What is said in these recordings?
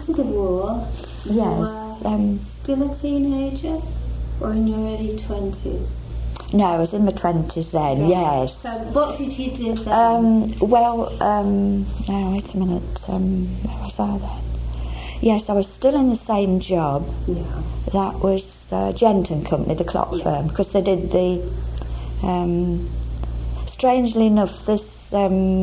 after the war, you were still a teenager or in your early 20s? No, I was in my 20s then, yes. So what did you do then? Now, wait a minute, where was I then? Yes, I was still in the same job. Yeah. That was Gent and Company, the clock firm, because they did the... strangely enough, this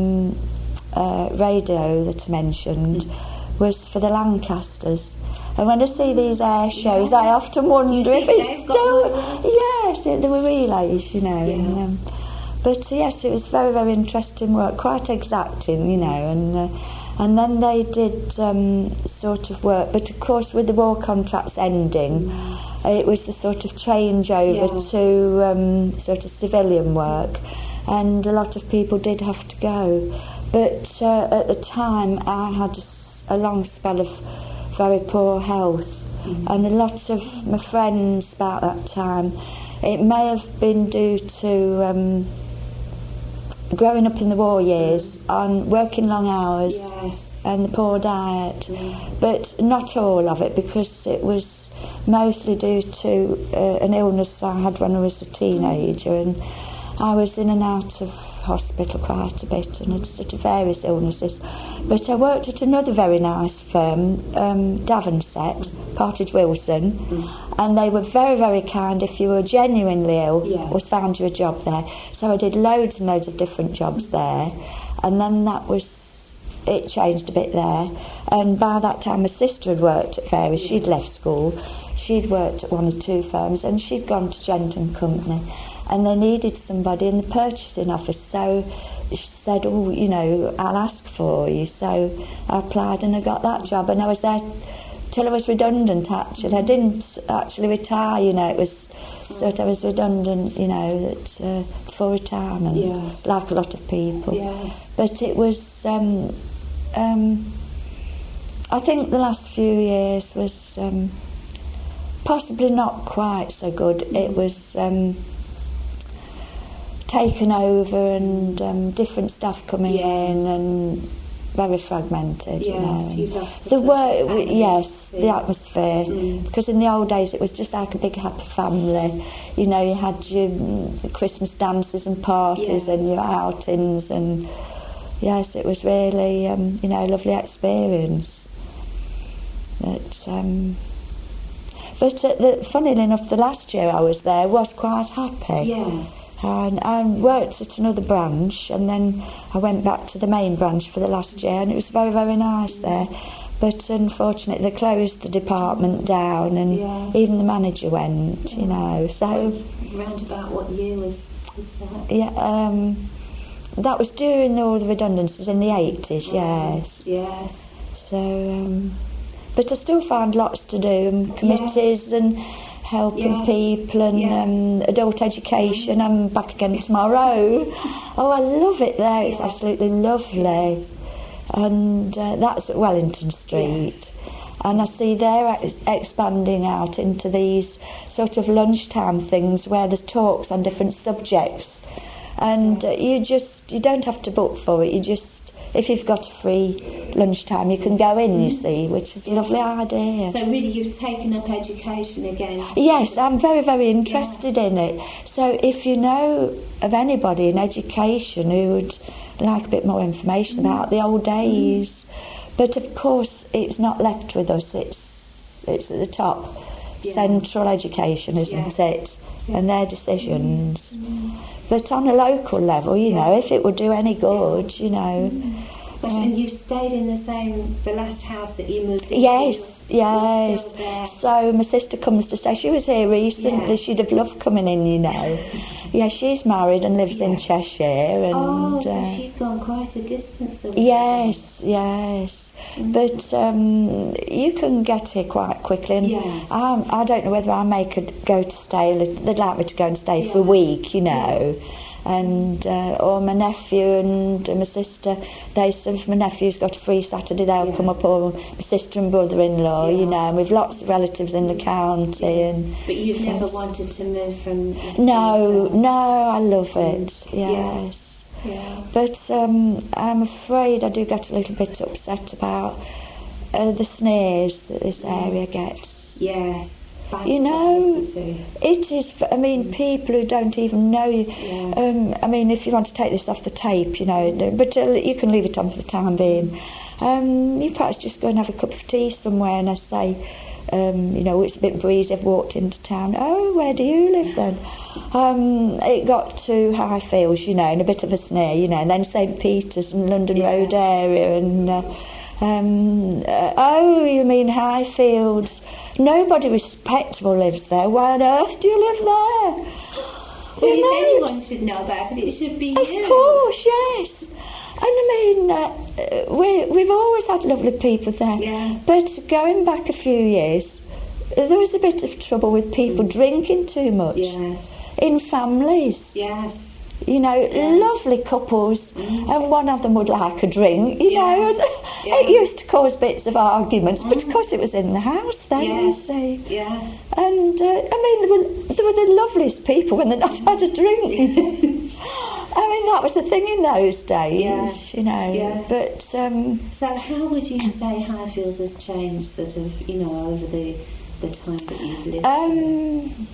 radio that I mentioned was for the Lancasters. And when I see these air shows, I often wonder if it's still... Yes, they were relays, you know. Yeah. But yes, it was very, very interesting work, quite exacting, you know. And then they did sort of work. But of course, with the war contracts ending, it was the sort of changeover to sort of civilian work. And a lot of people did have to go. But at the time, I had a long spell of very poor health, and a lot of my friends about that time, it may have been due to growing up in the war years on working long hours and the poor diet, but not all of it, because it was mostly due to an illness I had when I was a teenager, and I was in and out of hospital quite a bit, and had sort of various illnesses. But I worked at another very nice firm, Davenset, Partridge Wilson, and they were very, very kind. If you were genuinely ill, was found you a job there. So I did loads and loads of different jobs there, and then it changed a bit there. And by that time my sister had worked at various, she'd left school, she'd worked at one or two firms, and she'd gone to Gent and Company. And they needed somebody in the purchasing office, so she said, oh, you know, I'll ask for you. So I applied and I got that job, and I was there till I was redundant, actually. I didn't actually retire, you know, it was sort of, I was redundant, you know, that for retirement, like a lot of people. But it was, I think the last few years was possibly not quite so good. It was... taken over, and different staff coming in, and very fragmented, you know. The work, the atmosphere, because in the old days it was just like a big happy family, you know. You had your Christmas dances and parties and your outings, and yes, it was really, you know, a lovely experience. But funnily enough, the last year I was there was quite happy. And I worked at another branch, and then I went back to the main branch for the last year, and it was very, very nice there. But unfortunately, they closed the department down, and even the manager went, you know. So, round about what year was that? Yeah, that was during all the redundancies in the 80s. Yes. So, but I still found lots to do, and committees and helping people, and adult education. I'm back again tomorrow. Oh, I love it there. It's absolutely lovely. And that's at Wellington Street. And I see they're expanding out into these sort of lunchtime things where there's talks on different subjects. And you don't have to book for it. You just, if you've got a free lunchtime, you can go in, you see, which is a lovely idea. So really you've taken up education again? Yes, I'm very, very interested in it. So if you know of anybody in education who would like a bit more information about the old days, but of course it's not left with us, it's at the top. Central education, isn't it? And their decisions. But on a local level, you know, if it would do any good, you know. And you've stayed in the last house that you moved into? Yes. So my sister comes to stay. She was here recently. She'd have loved coming in, you know. Yeah, she's married and lives in Cheshire. And, so she's gone quite a distance away. Yes. But you can get here quite quickly, and I don't know whether I may go to stay. They'd like me to go and stay for a week, you know. And or my nephew and my sister, if my nephew's got a free Saturday, they'll come up, or my sister and brother-in-law, you know. And we've lots of relatives in the county. And but you've never wanted to move from? No, I love it. Yes. But I'm afraid I do get a little bit upset about the sneers that this area gets. Yes. You know, it is, I mean, people who don't even know you. I mean, if you want to take this off the tape, you know, but you can leave it on for the time being. You perhaps just go and have a cup of tea somewhere, and I say, you know, it's a bit breezy, I've walked into town. Oh, where do you live then? It got to Highfields, you know, and a bit of a sneer, you know, and then St Peter's and London Road area, and oh, you mean Highfields? Nobody respectable lives there. Why on earth do you live there? Well, if anyone should know about it, it should be you. Of course, yes. And I mean, we've always had lovely people there. Yes. But going back a few years, there was a bit of trouble with people drinking too much. Yes. In families. Yes. You know, lovely couples, and one of them would like a drink, you know, and it used to cause bits of arguments, but of course it was in the house then, you see. Yeah. And, I mean, they were the loveliest people when they not had a drink. I mean, that was the thing in those days, you know. Yeah. But, so how would you say Highfields has changed, sort of, you know, over the time that you've lived?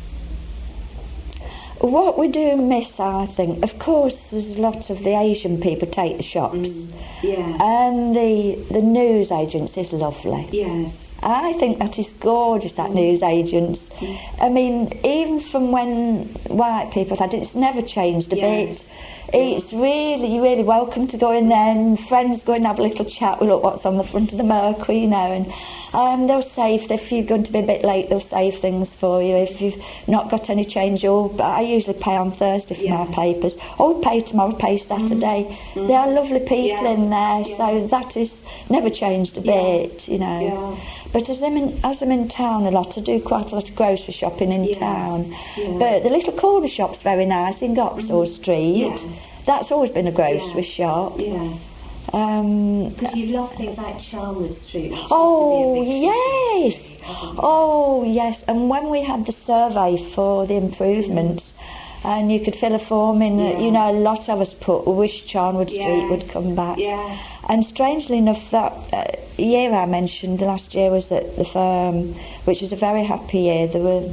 What we do miss, I think, of course, there's a lot of the Asian people take the shops. And the news agents is lovely. Yes. I think that is gorgeous, that news agents. I mean, even from when white people had it, it's never changed a bit. It's really, you're really welcome to go in there, and friends go and have a little chat. We look what's on the front of the Mercury, you know, and they'll save, if you're going to be a bit late, they'll save things for you. If you've not got any change, I usually pay on Thursday for my papers. Oh, pay tomorrow, pay Saturday. There are lovely people in there, so that is never changed a bit, you know. But as I'm in town a lot, I do quite a lot of grocery shopping in town. But the little corner shop's very nice in Gopsall Street. That's always been a grocery shop. Because you've lost things like Charwood Street. Oh, yes. Oh, yes. And when we had the survey for the improvements, and you could fill a form in, you know, a lot of us we wish Charnwood Street would come back. And strangely enough, that year I mentioned, the last year was at the firm, which was a very happy year. There were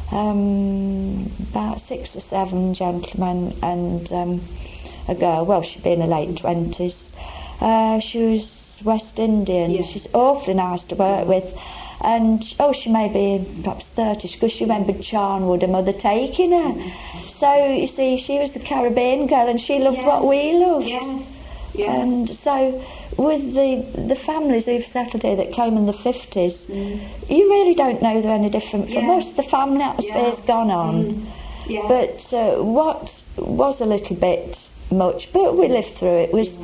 about 6 or 7 gentlemen and a girl. Well, she'd be in her late 20s. She was West Indian. She's awfully nice to work with. And, she may be perhaps 30, because she remembered Charnwood, her mother taking her. So, you see, she was the Caribbean girl, and she loved what we loved. And so, with the families who've settled here that came in the 50s, you really don't know they're any different from us. The family atmosphere's gone on. But what was a little bit much, but we lived through it, was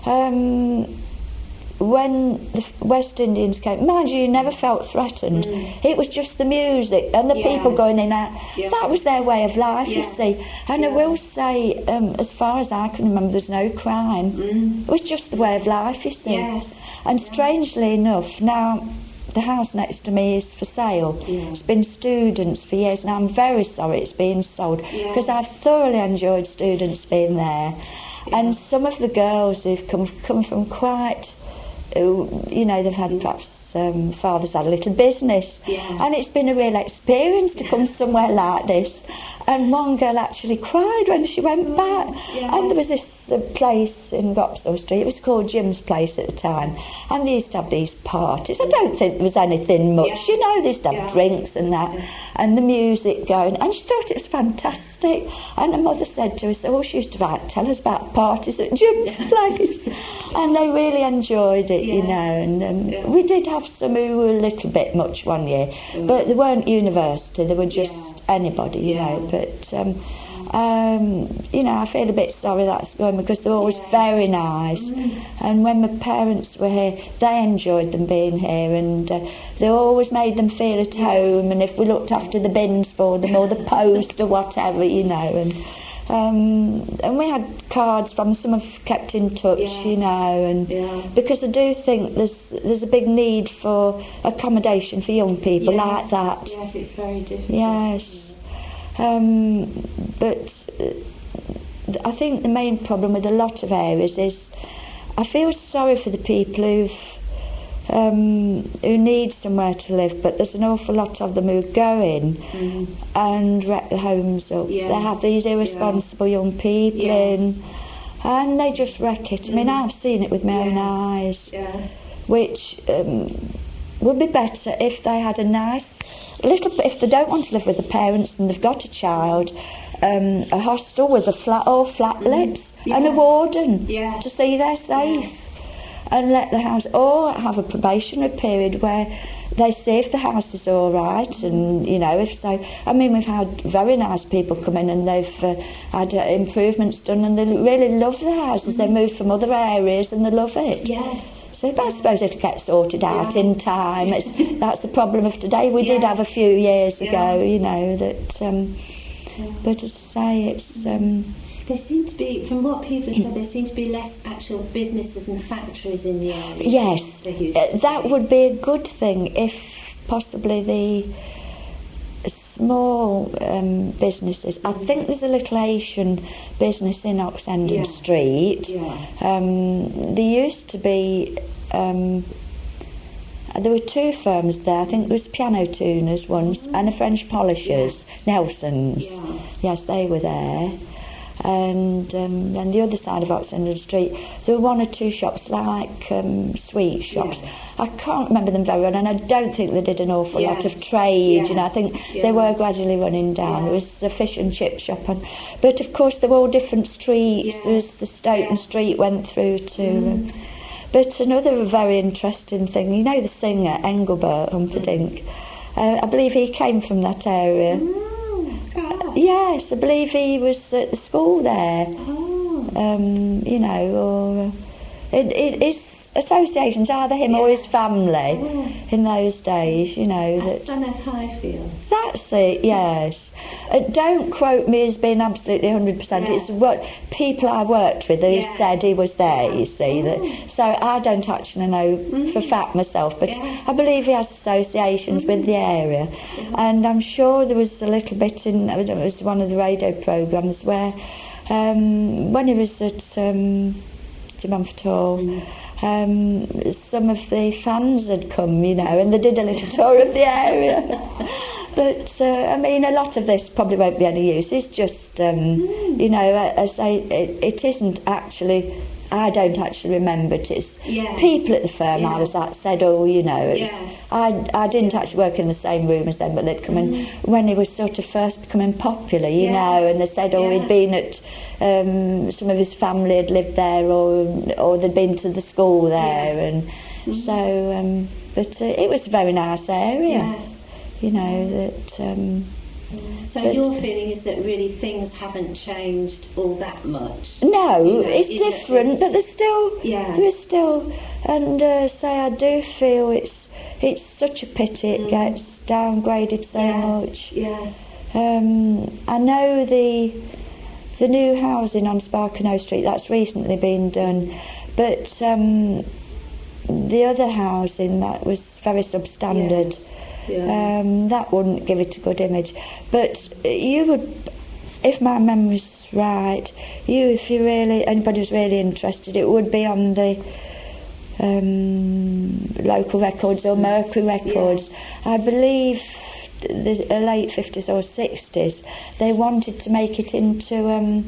when the West Indians came, mind you never felt threatened. It was just the music and the people going in and out. That was their way of life, you see. And I will say, as far as I can remember, there's no crime. It was just the way of life, you see. And strangely enough, now the house next to me is for sale. It's been students for years, and I'm very sorry it's being sold, because I've thoroughly enjoyed students being there. And some of the girls who've come from quite, you know, they've had perhaps father's had a little business, and it's been a real experience to come somewhere like this. And one girl actually cried when she went back. And there was this place in Gopsall Street, it was called Jim's Place at the time, and they used to have these parties. I don't think there was anything much, you know, they used to have drinks and that, and the music going, and she thought it was fantastic. And her mother said to us, she used to tell us about parties at Jim's Place. And they really enjoyed it, you know. And we did have some who were a little bit much one year, but they weren't university, they were just anybody, you know. But, you know, I feel a bit sorry that's going, because they were always very nice. And when my parents were here, they enjoyed them being here, and they always made them feel at home. And if we looked after the bins for them, or the post or whatever, you know, and we had cards from them, some have kept in touch, you know, and because I do think there's a big need for accommodation for young people like that. Yes, it's very difficult. Yes. But I think the main problem with a lot of areas is I feel sorry for the people who need somewhere to live, but there's an awful lot of them who go in and wreck the homes up. Yes. They have these irresponsible young people in, and they just wreck it. I mean, I've seen it with my own eyes, which would be better if they had a nice little, if they don't want to live with the parents and they've got a child, a hostel with a flat or flatlets and a warden to see they're safe. And let the house, or have a probationary period where they see if the house is all right, and you know, if so. I mean, we've had very nice people come in and they've had improvements done, and they really love the houses. They move from other areas and they love it. Yes. So I suppose it'll get sorted out in time. That's the problem of today. We did have a few years ago, you know, that. But as I say, it's. There seem to be, from what people have said, there seem to be less actual businesses and factories in the area. Yes, that would be a good thing if possibly the small businesses. I think there's a little Asian business in Oxenden Street. There used to be, there were two firms there. I think there was Piano Tuners once and a French Polishers, Nelson's. Yes, they were there. And on the other side of Oxenden Street there were one or two shops like sweet shops. I can't remember them very well, and I don't think they did an awful lot of trade. You know, I think they were gradually running down. There was a fish and chip shop but of course they were all different streets. There was the Stoughton Street went through to but another very interesting thing, you know, the singer Engelbert Humperdinck, I believe he came from that area. Yes, I believe he was at the school there. You know, or his associations, either him or his family in those days, you know. That son of Highfield. That's it, yes. Don't quote me as being absolutely 100%. It's what people I worked with who said he was there, you see. So I don't actually know for fact myself, but I believe he has associations with the area. And I'm sure there was a little bit in, it was one of the radio programmes where when he was at Mumford Hall, some of the fans had come, you know, and they did a little tour of the area. But, I mean, a lot of this probably won't be any use. It's just, you know, I say, it isn't actually, I don't actually remember it. It's people at the firm I was at said, oh, you know, it's, I didn't actually work in the same room as them, but they'd come in when he was sort of first becoming popular, you know, and they said, oh, he'd been at, some of his family had lived there, or they'd been to the school there, and so, but it was a very nice area. You know, that... so your feeling is that really things haven't changed all that much? No, you know, it's different, but there's still... There's still... And say I do feel it's such a pity it gets downgraded so much. I know the new housing on Sparkenoe Street, that's recently been done, but the other housing, that was very substandard. That wouldn't give it a good image. But you would, if my memory's right, if you really, anybody was really interested, it would be on the local records or Mercury records. I believe the late 50s or 60s, they wanted to make it into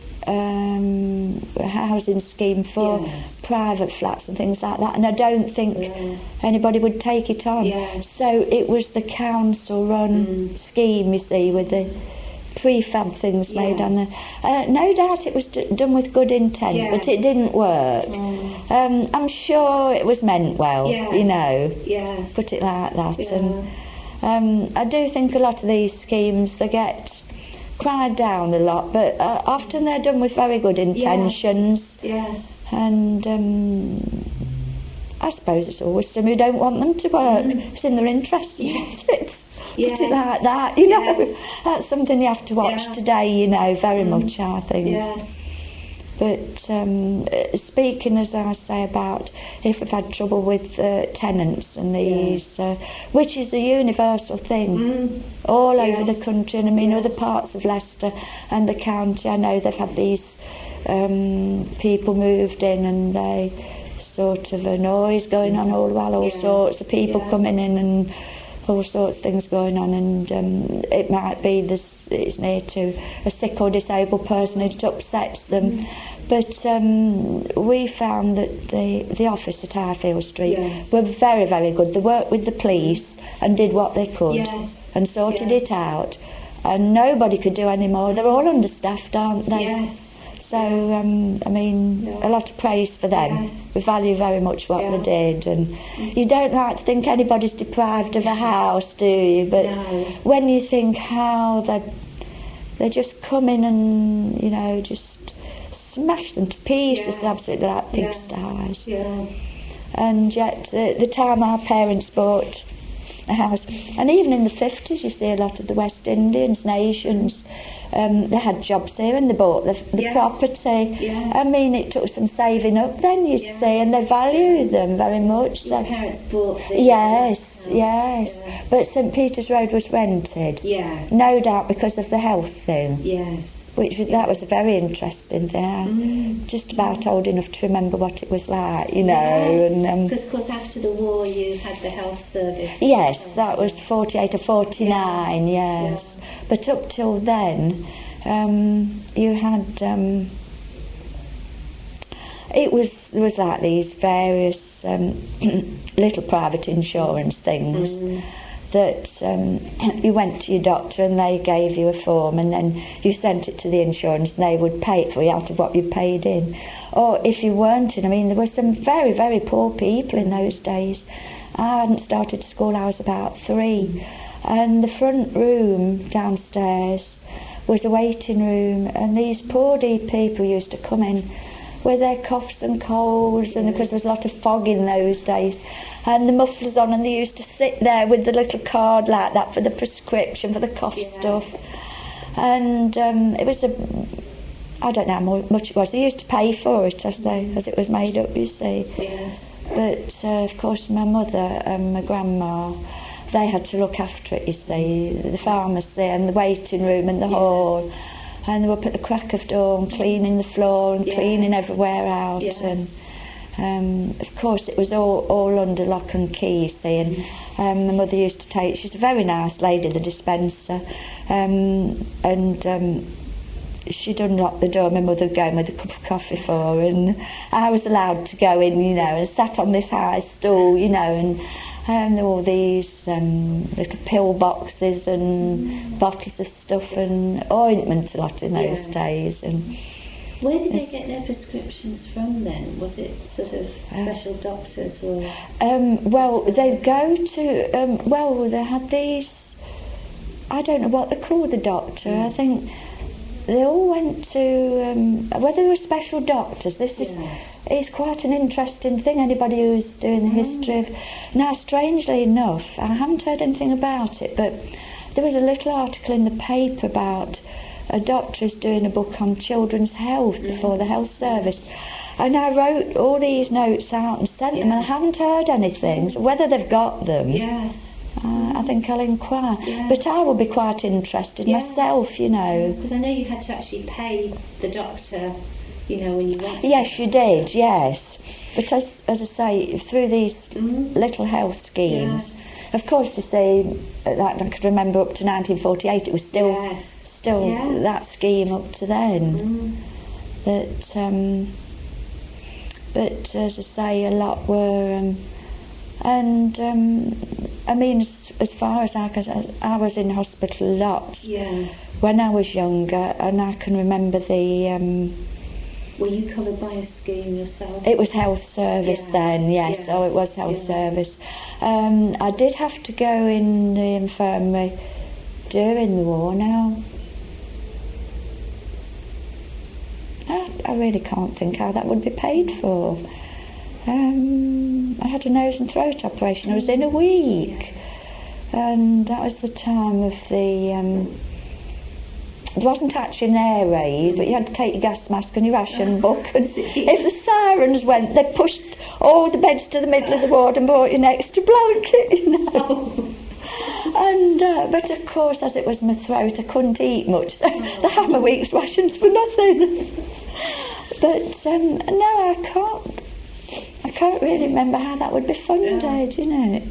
a housing scheme for private flats and things like that, and I don't think anybody would take it on. So it was the council run scheme, you see, with the prefab things made on the... no doubt it was done with good intent, but it didn't work. I'm sure it was meant well, you know, put it like that. And I do think a lot of these schemes, they get cried down a lot, but often they're done with very good intentions. And I suppose it's always some who don't want them to work. It's in their interest. Put it like that, you know. That's something you have to watch today, you know, very much, I think. But speaking, as I say, about if we've had trouble with tenants and these, which is a universal thing all over the country, and I mean other parts of Leicester and the county, I know they've had these people moved in and they sort of a noise going on all the while, all sorts of people coming in and all sorts of things going on, and it might be it's near to a sick or disabled person, it upsets them. But we found that the office at Highfield Street were very, very good. They worked with the police and did what they could and sorted it out, and nobody could do any more. They're all understaffed, aren't they? Yes. So, I mean, a lot of praise for them. Yes. We value very much what they did, and you don't like to think anybody's deprived of a house, do you? But when you think how they just come in and, you know, just smash them to pieces, absolutely like pigsties. And yet, the time our parents bought a house, and even in the 50s, you see a lot of the West Indians, nations, they had jobs here and they bought the property. I mean, it took some saving up then, you see, and they valued them very much. Your parents bought the yes. But St Peter's Road was rented. No doubt because of the health thing. That was a very interesting thing. I'm just about old enough to remember what it was like, you know. Because, of course, after the war you had the health service. Yes, that was 48 or 49, yes. But up till then, you had... there was like these various little private insurance things that you went to your doctor and they gave you a form, and then you sent it to the insurance and they would pay it for you out of what you paid in. Or if you weren't in, I mean, there were some very, very poor people in those days. I hadn't started school, I was about 3, and the front room downstairs was a waiting room, and these poor dear people used to come in with their coughs and colds, and because there was a lot of fog in those days, and the mufflers on, and they used to sit there with the little card like that for the prescription for the cough stuff. And it was I don't know how much it was. They used to pay for it as it was made up, you see. But of course my mother and my grandma, they had to look after it, you see, the pharmacy and the waiting room and the hall, and they were up at the crack of dawn cleaning the floor and cleaning everywhere out. And of course it was all under lock and key, you see, and my mother used to take, she's a very nice lady, the dispenser, and she'd unlock the door, my mother would go in with a cup of coffee for her, and I was allowed to go in, you know, and sat on this high stool, you know, and there were all these little pill boxes and bottles of stuff and ointment a lot in those days. And where did they get their prescriptions from then? Was it sort of special doctors or...? Well, they'd go to... they had these... I don't know what they call the doctor. I think they all went to... whether they were special doctors. This is quite an interesting thing, anybody who's doing the history of... Now, strangely enough, I haven't heard anything about it, but there was a little article in the paper about... a doctor is doing a book on children's health before the health service, and I wrote all these notes out and sent them, and I haven't heard anything. So whether they've got them, I think I'll inquire. But I will be quite interested myself, you know. Because I know you had to actually pay the doctor, you know, when you went. Yes, you did. Yes, but as I say, through these little health schemes, of course, you see, like I could remember up to 1948, it was still that scheme up to then. But as I say, a lot were, I mean, as far as I was in hospital a lot when I was younger, and I can remember the... were you covered by a scheme yourself? It was health service then, yes, so it was health service. I did have to go in the infirmary during the war now. I really can't think how that would be paid for. I had a nose and throat operation. I was in a week, and that was the time of the... it wasn't actually an air raid, but you had to take your gas mask and your ration book, and if the sirens went, they pushed all the beds to the middle of the ward and brought you an extra blanket, you know. And but of course, as it was my throat, I couldn't eat much, so they had my week's rations for nothing. But no, I can't really remember how that would be funded, you know.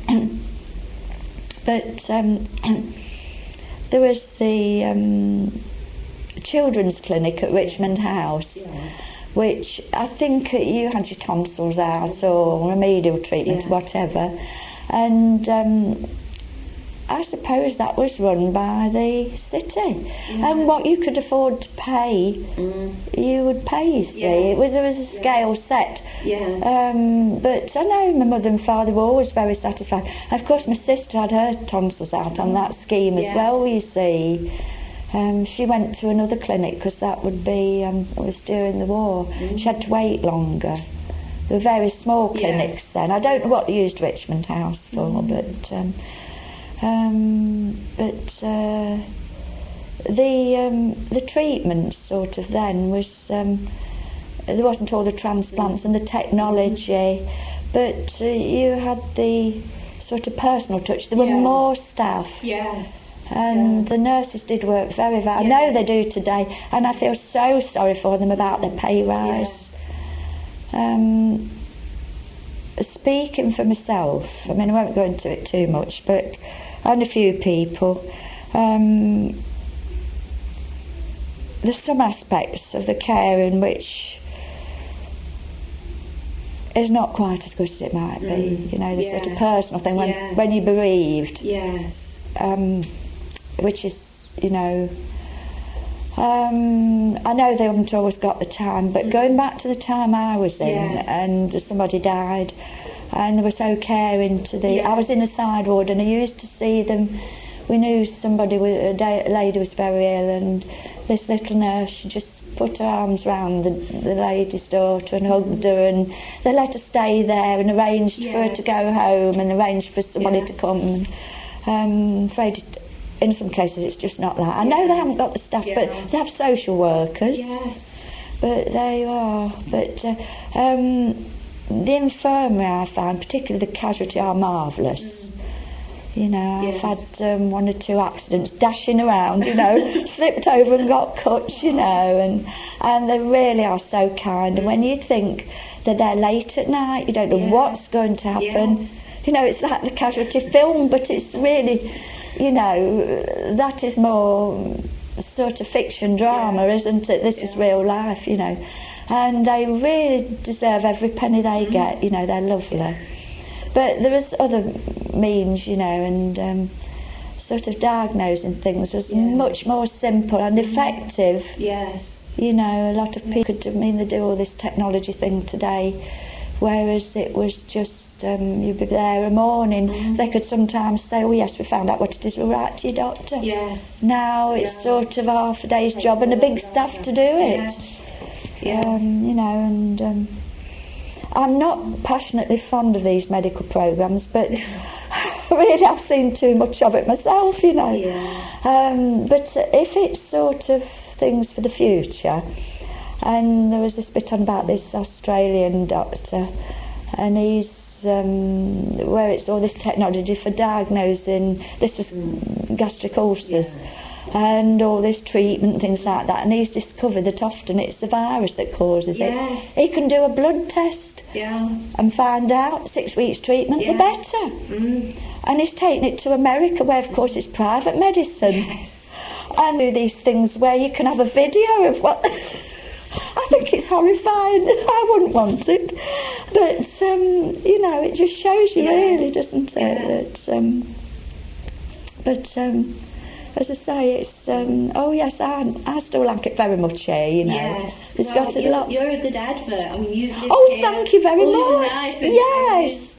But there was the children's clinic at Richmond House, which I think you had your tonsils out or remedial treatment, whatever, and I suppose that was run by the city, and what you could afford to pay, you would pay. You see, there was a scale set. But I know my mother and father were always very satisfied. Of course, my sister had her tonsils out on that scheme as well. You see, she went to another clinic because that would be it was during the war. She had to wait longer. There were very small clinics then. I don't know what they used Richmond House for, but the treatment sort of then was there wasn't all the transplants and the technology, but you had the sort of personal touch. There were more staff. And the nurses did work very well. I know they do today, and I feel so sorry for them about their pay rise. Speaking for myself, I mean, I won't go into it too much, but and a few people, there's some aspects of the care in which is not quite as good as it might be. You know, the sort of personal thing when you're bereaved. Which is, you know, I know they haven't always got the time, but going back to the time I was in, and somebody died, and they were so caring to the... I was in a side ward, and I used to see them. We knew somebody, a lady was very ill, and this little nurse, she just put her arms round the lady's daughter and hugged her, and they let her stay there and arranged for her to go home and arranged for somebody to come. I'm afraid in some cases it's just not that. I know they haven't got the staff, but they have social workers. But they are. But the infirmary, I find, particularly the casualty, are marvellous. You know, I've had one or two accidents dashing around, you know, slipped over and got cuts, you know, and they really are so kind. And when you think that they're late at night, you don't know what's going to happen. You know, it's like the casualty film, but it's really, you know, that is more sort of fiction drama, isn't it? This is real life, you know. And they really deserve every penny they get, you know, they're lovely. But there is other means, you know, and sort of diagnosing things was much more simple and effective. You know, a lot of people could, I mean, they do all this technology thing today, whereas it was just, you'd be there a morning. They could sometimes say, oh yes, we found out what it is, we'll write to your doctor. Now it's sort of half a day's job and a big staff to do it. You know, and I'm not passionately fond of these medical programmes, but really I've seen too much of it myself, you know. But if it's sort of things for the future, and there was this bit on about this Australian doctor, and he's where it's all this technology for diagnosing, this was gastric ulcers, and all this treatment, things like that, and he's discovered that often it's the virus that causes it. He can do a blood test and find out 6 weeks treatment, the better. And he's taken it to America, where of course it's private medicine, and do these things where you can have a video of what I think it's horrifying. I wouldn't want it, but you know, it just shows you really, doesn't it? That, as I say, it's oh yes, I still like it very much here, you know. It's got a lot. You're a good advert. I mean, you've lived here thank you very much. Yes.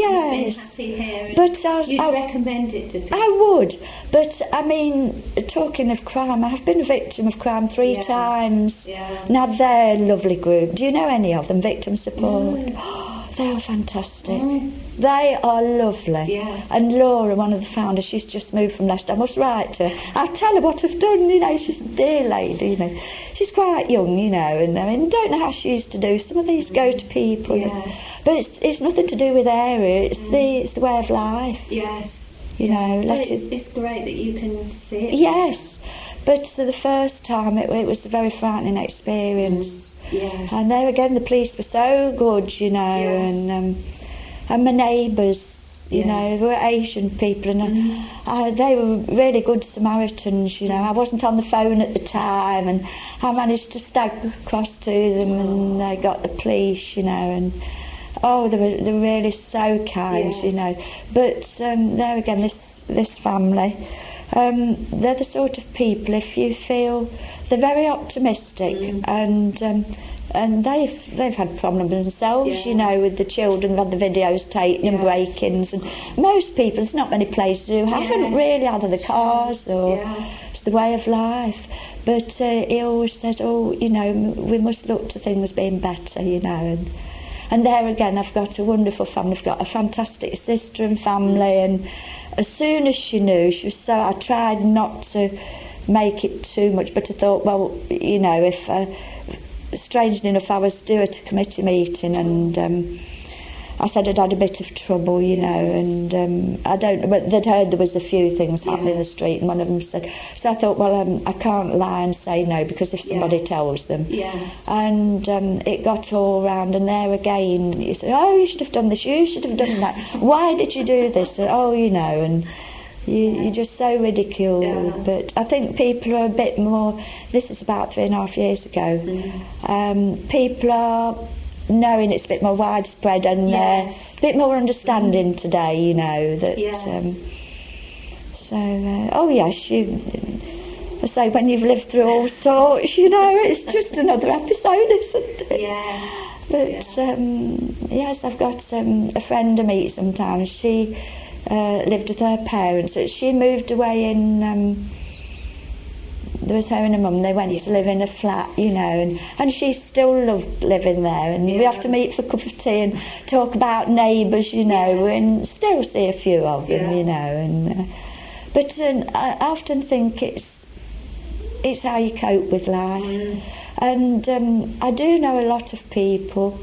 But you'd recommend it to people? I would, but I mean, talking of crime, I've been a victim of crime 3 times. Now they're a lovely group. Do you know any of them? Victim Support. They are fantastic. They are lovely. And Laura, one of the founders, she's just moved from Leicester. I must write to her. I'll tell her what I've done, you know. She's a dear lady, you know. She's quite young, you know, and I mean, don't know how she used to do. Some of these go to people. But it's nothing to do with area, it's the way of life. You know, it's great that you can see it. But the first time it was a very frightening experience. Yes. And there again, the police were so good, you know, Yes. and my neighbours, you Yes. know, they were Asian people, and they were really good Samaritans, you know. I wasn't on the phone at the time, and I managed to stag across to them, and they got the police, you know, and they were really so kind, Yes. you know. But there again, this family, they're the sort of people, if you feel, they're very optimistic, and they've had problems themselves, Yes. you know, with the children, had the videos taken and Yes. break-ins, and most people, there's not many places who haven't Yes. really, either the cars or it's the way of life. But he always said, you know, we must look to things being better, you know. And there again, I've got a wonderful family. I've got a fantastic sister and family, and as soon as she knew, she was so... I tried not to make it too much, but I thought, well, you know, if... strangely enough, I was due at a committee meeting, and I said I'd had a bit of trouble, you know, and I don't know, but they'd heard there was a few things happening in the street, and one of them said... So I thought, well, I can't lie and say no, because if somebody tells them... Yes. And it got all round, and there again, you said, you should have done this, you should have done that. Why did you do this? And, you know, and you're just so ridiculed. Yeah. But I think people are a bit more... This is about 3.5 years ago. People are knowing it's a bit more widespread, and Yes. a bit more understanding today, you know, that... Yes. Yes, I say, when you've lived through all sorts, you know, it's just another episode, isn't it? Yeah. But, yes, I've got a friend I meet sometimes. She lived with her parents. She moved away in... there was her and her mum. They went to live in a flat, you know, and she still loved living there. And we have to meet for a cup of tea and talk about neighbours, you know, and still see a few of them, you know. And but I often think it's how you cope with life. And I do know a lot of people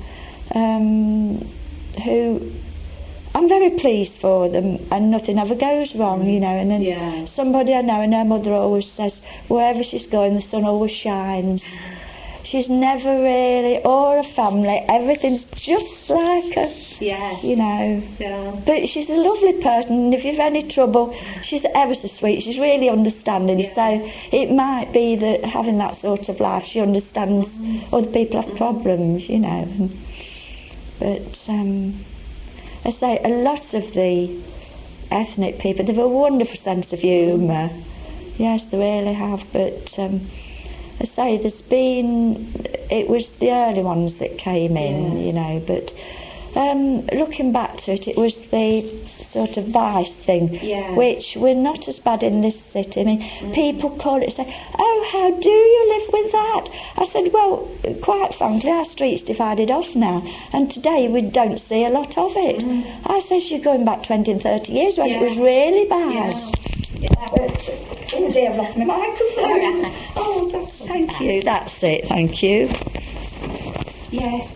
who... I'm very pleased for them, and nothing ever goes wrong, you know. And then somebody I know, and her mother always says, wherever she's going, the sun always shines. She's never really, or a family, everything's just like her, you know. Yeah. But she's a lovely person, and if you've any trouble, she's ever so sweet. She's really understanding. So it might be that having that sort of life, she understands other people have problems, you know. But... I say, a lot of the ethnic people, they've a wonderful sense of humour. Yes, they really have, but I say, it was the early ones that came in, you know, but looking back to it, it was the sort of vice thing, which we're not as bad in this city. I mean, people call it, say, how do you live with that? I said, well, quite frankly, our street's divided off now, and today we don't see a lot of it. I says, you're going back 20 and 30 years when it was really bad. Oh dear, I've lost my microphone. Thank you, that's it, thank you. Yes.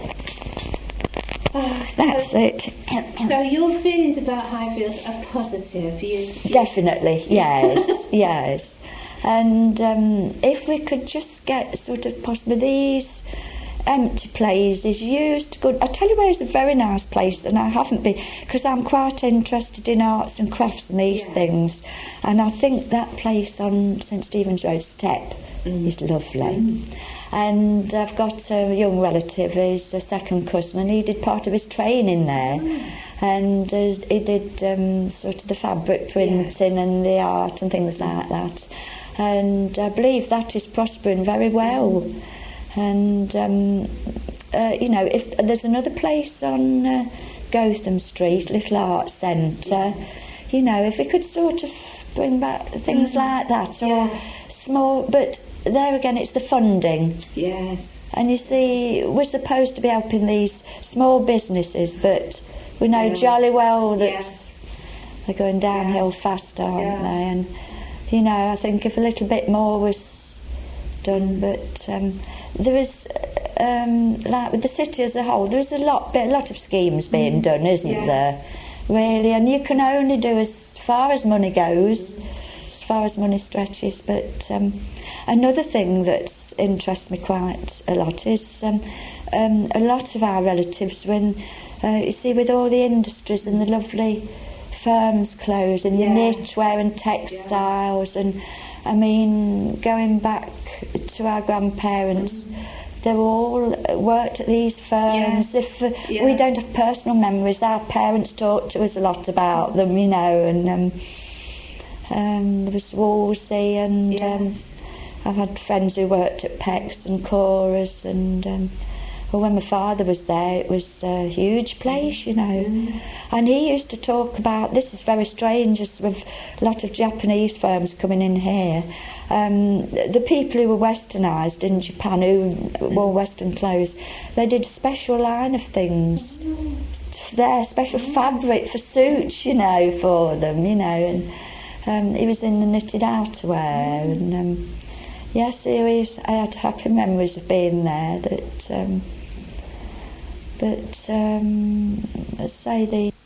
That's it. So your feelings about Highfields are positive? Definitely, yes, yes. And if we could just get sort of possibly these empty places used good. I tell you where it's a very nice place, and I haven't been, because I'm quite interested in arts and crafts and these things, and I think that place on St Stephen's Road Step is lovely. And I've got a young relative, he's a second cousin, and he did part of his training there, and he did sort of the fabric printing and the art and things like that, and I believe that is prospering very well. And you know, if there's another place on Gotham Street, Little Art Centre, you know, if we could sort of bring back things like that, or small, but there again, it's the funding. Yes. And you see, we're supposed to be helping these small businesses, but we know jolly well that they're going downhill fast, aren't they? And, you know, I think if a little bit more was done, but there is, like with the city as a whole, there's a lot of schemes being done, isn't there? Really, and you can only do as far as money goes, as far as money stretches, but... another thing that's interests me quite a lot is a lot of our relatives, when you see, with all the industries and the lovely firms closing, the knitwear and textiles, and I mean, going back to our grandparents, they all worked at these firms. If we don't have personal memories, our parents talked to us a lot about them, you know, and there was Wolsey, and I've had friends who worked at Peck's and Cora's, and well, when my father was there, it was a huge place, you know. And he used to talk about, this is very strange, as with a lot of Japanese firms coming in here, the people who were westernised in Japan, who wore Western clothes, they did a special line of things, their special fabric for suits, you know, for them, you know, and he was in the knitted outerwear, and yes, I had happy memories of being there. Let's say the